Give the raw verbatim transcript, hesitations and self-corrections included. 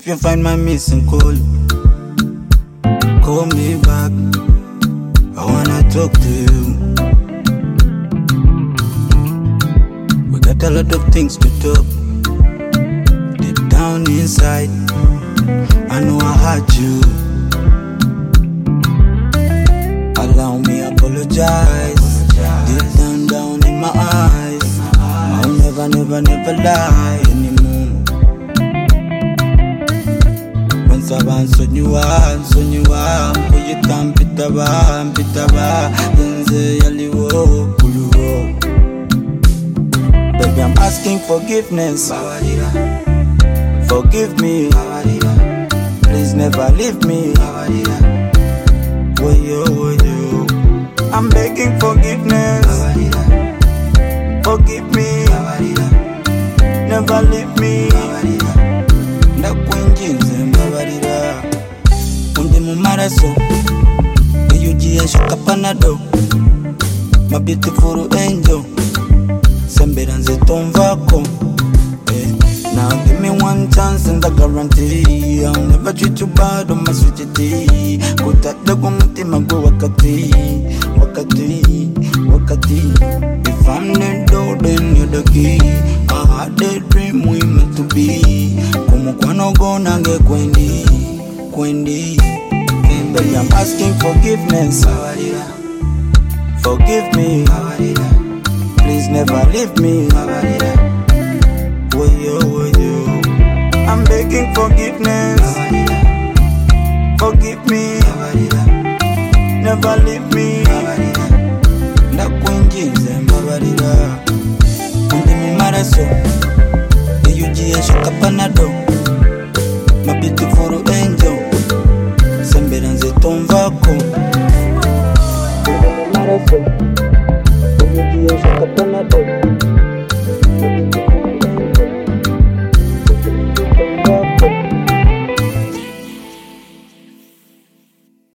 you find my missing call, call me back. I wanna talk to you. We got a lot of things to talk. Deep down inside, I know I hurt you. Allow me apologize. Deep down, down in my eyes, I'll never, never, never lie anymore. When someone so you are, so you are, put your thumb, pitaba, pitaba, then say yaliwo, kuluwo. Baby, I'm asking forgiveness. Forgive me. Please never leave me. Woyo, woyo. I'm begging forgiveness. Forgive me. Never leave me. Ndakwinginze mbabarira. Undi mu maraso iyo ugiye shuka panado. My beautiful angel, sembera nzitumvako. Now give me one chance and I guarantee I'll never treat you bad on my sweetie. Kutata kwa mutima go wakati, wakati, wakati. If I'm the door then you're the key. I had a dream we meant to be. Kumu kwa nogo nange kwendi, kwendi. Baby, I'm asking forgiveness. Forgive me. Please never leave me. Woyo, woyo. I'm begging forgiveness. Forgive me. Never leave me. Ndakwinginze mbabarira. Undi mu maraso iyo ugiye shuka panado.